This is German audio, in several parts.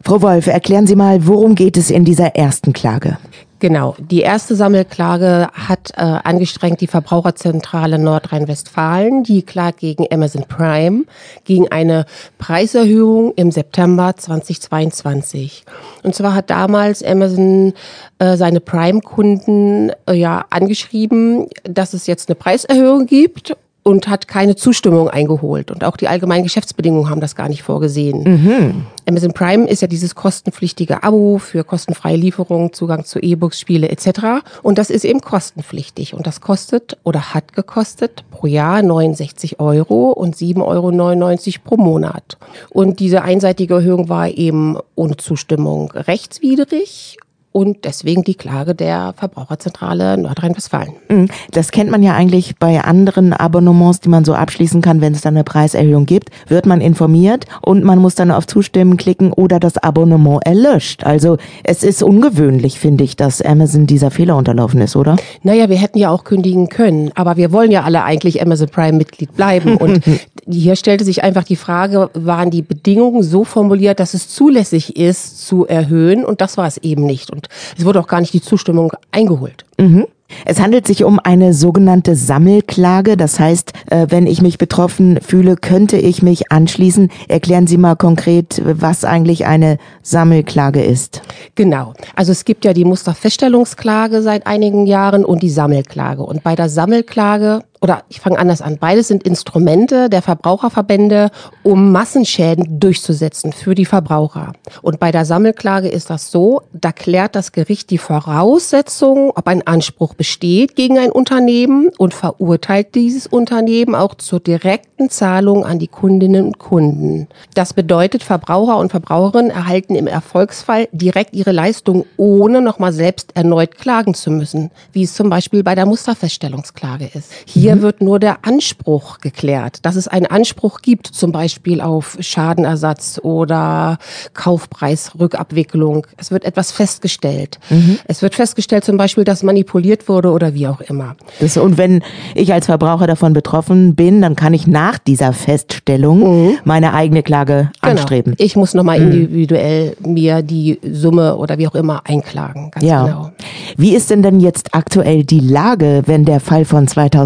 Frau Wolf, erklären Sie mal, worum geht es in dieser ersten Klage? Genau, die erste Sammelklage hat angestrengt die Verbraucherzentrale Nordrhein-Westfalen. Die klagt gegen Amazon Prime, gegen eine Preiserhöhung im September 2022. Und zwar hat damals Amazon seine Prime-Kunden angeschrieben, dass es jetzt eine Preiserhöhung gibt, und hat keine Zustimmung eingeholt. Und auch die allgemeinen Geschäftsbedingungen haben das gar nicht vorgesehen. Mhm. Amazon Prime ist ja dieses kostenpflichtige Abo für kostenfreie Lieferungen, Zugang zu E-Books, Spiele etc. Und das ist eben kostenpflichtig. Und das kostet oder hat gekostet pro Jahr 69 € und 7,99 € pro Monat. Und diese einseitige Erhöhung war eben ohne Zustimmung rechtswidrig. Und deswegen die Klage der Verbraucherzentrale Nordrhein-Westfalen. Das kennt man ja eigentlich bei anderen Abonnements, die man so abschließen kann, wenn es dann eine Preiserhöhung gibt. Wird man informiert und man muss dann auf Zustimmen klicken oder das Abonnement erlöscht. Also es ist ungewöhnlich, finde ich, dass Amazon dieser Fehler unterlaufen ist, oder? Naja, wir hätten ja auch kündigen können, aber wir wollen ja alle eigentlich Amazon Prime-Mitglied bleiben. Und hier stellte sich einfach die Frage, waren die Bedingungen so formuliert, dass es zulässig ist, zu erhöhen? Und das war es eben nicht. Und es wurde auch gar nicht die Zustimmung eingeholt. Mhm. Es handelt sich um eine sogenannte Sammelklage. Das heißt, wenn ich mich betroffen fühle, könnte ich mich anschließen. Erklären Sie mal konkret, was eigentlich eine Sammelklage ist. Genau. Also es gibt ja die Musterfeststellungsklage seit einigen Jahren und die Sammelklage. Und bei der Sammelklage, oder ich fange anders an, beides sind Instrumente der Verbraucherverbände, um Massenschäden durchzusetzen für die Verbraucher. Und bei der Sammelklage ist das so, da klärt das Gericht die Voraussetzungen, ob ein Anspruch besteht gegen ein Unternehmen und verurteilt dieses Unternehmen auch zur direkten Zahlung an die Kundinnen und Kunden. Das bedeutet, Verbraucher und Verbraucherinnen erhalten im Erfolgsfall direkt ihre Leistung, ohne nochmal selbst erneut klagen zu müssen, wie es zum Beispiel bei der Musterfeststellungsklage ist. Hier wird nur der Anspruch geklärt, dass es einen Anspruch gibt, zum Beispiel auf Schadenersatz oder Kaufpreisrückabwicklung. Es wird etwas festgestellt. Es wird festgestellt zum Beispiel, dass manipuliert wurde oder wie auch immer. Und wenn ich als Verbraucher davon betroffen bin, dann kann ich nach dieser Feststellung meine eigene Klage anstreben. Ich muss nochmal individuell mir die Summe oder wie auch immer einklagen. Ganz genau. Wie ist denn jetzt aktuell die Lage, wenn der Fall von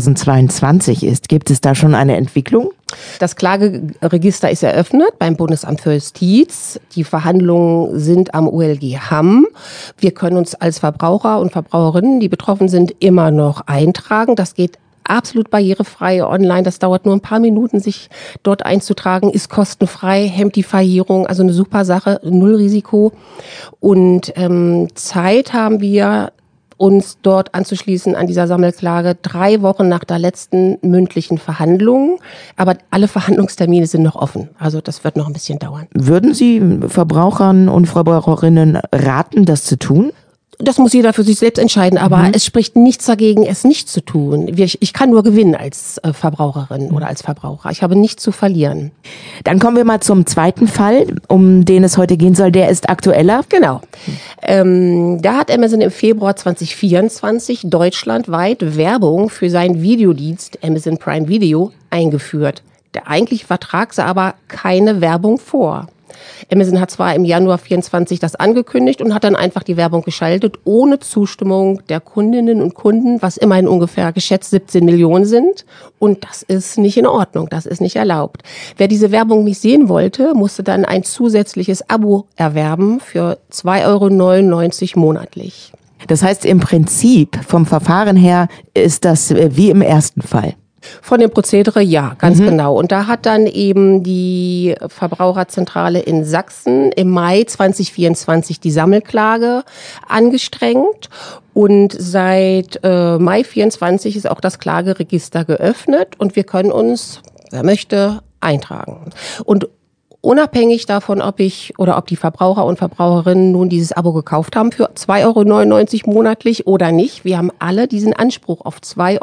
2022 ist? Gibt es da schon eine Entwicklung? Das Klageregister ist eröffnet beim Bundesamt für Justiz. Die Verhandlungen sind am OLG Hamm. Wir können uns als Verbraucher und Verbraucherinnen, die betroffen sind, immer noch eintragen. Das geht absolut barrierefrei online. Das dauert nur ein paar Minuten, sich dort einzutragen, ist kostenfrei, hemmt die Verjährung, also eine super Sache, null Risiko. Und Zeit haben wir, uns dort anzuschließen an dieser Sammelklage 3 Wochen nach der letzten mündlichen Verhandlung. Aber alle Verhandlungstermine sind noch offen. Also das wird noch ein bisschen dauern. Würden Sie Verbrauchern und Verbraucherinnen raten, das zu tun? Das muss jeder für sich selbst entscheiden, aber es spricht nichts dagegen, es nicht zu tun. Ich kann nur gewinnen als Verbraucherin oder als Verbraucher. Ich habe nichts zu verlieren. Dann kommen wir mal zum zweiten Fall, um den es heute gehen soll. Der ist aktueller. Genau. Da hat Amazon im Februar 2024 deutschlandweit Werbung für seinen Videodienst Amazon Prime Video eingeführt. Der eigentliche Vertrag sah aber keine Werbung vor. Amazon hat zwar im Januar 2024 das angekündigt und hat dann einfach die Werbung geschaltet, ohne Zustimmung der Kundinnen und Kunden, was immerhin ungefähr geschätzt 17 Millionen sind. Und das ist nicht in Ordnung, das ist nicht erlaubt. Wer diese Werbung nicht sehen wollte, musste dann ein zusätzliches Abo erwerben für 2,99 € monatlich. Das heißt, im Prinzip vom Verfahren her ist das wie im ersten Fall. Von dem Prozedere, ja, ganz genau. Und da hat dann eben die Verbraucherzentrale in Sachsen im Mai 2024 die Sammelklage angestrengt. Und seit Mai 24 ist auch das Klageregister geöffnet und wir können uns, wer möchte, eintragen. Und unabhängig davon, ob die Verbraucher und Verbraucherinnen nun dieses Abo gekauft haben für 2,99 € monatlich oder nicht, wir haben alle diesen Anspruch auf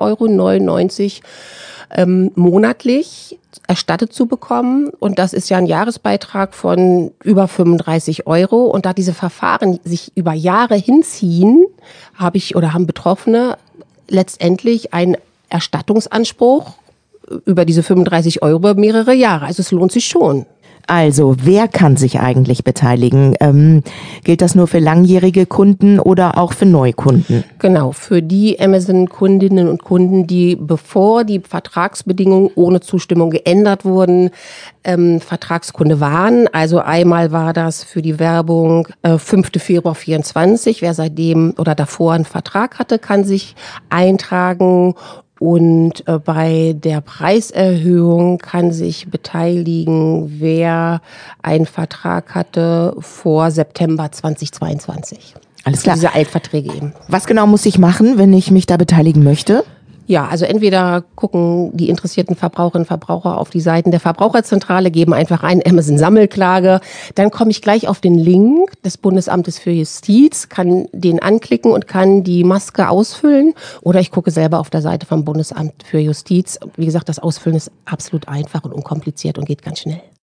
2,99 € monatlich erstattet zu bekommen. Und das ist ja ein Jahresbeitrag von über 35 €. Und da diese Verfahren sich über Jahre hinziehen, haben Betroffene letztendlich einen Erstattungsanspruch über diese 35 € über mehrere Jahre. Also es lohnt sich schon. Also, wer kann sich eigentlich beteiligen? Gilt das nur für langjährige Kunden oder auch für Neukunden? Genau, für die Amazon-Kundinnen und Kunden, die, bevor die Vertragsbedingungen ohne Zustimmung geändert wurden, Vertragskunde waren. Also einmal war das für die Werbung 5. Februar 24. Wer seitdem oder davor einen Vertrag hatte, kann sich eintragen. Und bei der Preiserhöhung kann sich beteiligen, wer einen Vertrag hatte vor September 2022. Alles klar. Diese Altverträge eben. Was genau muss ich machen, wenn ich mich da beteiligen möchte? Ja, also entweder gucken die interessierten Verbraucherinnen und Verbraucher auf die Seiten der Verbraucherzentrale, geben einfach ein Amazon-Sammelklage. Dann komme ich gleich auf den Link des Bundesamtes für Justiz, kann den anklicken und kann die Maske ausfüllen. Oder ich gucke selber auf der Seite vom Bundesamt für Justiz. Wie gesagt, das Ausfüllen ist absolut einfach und unkompliziert und geht ganz schnell.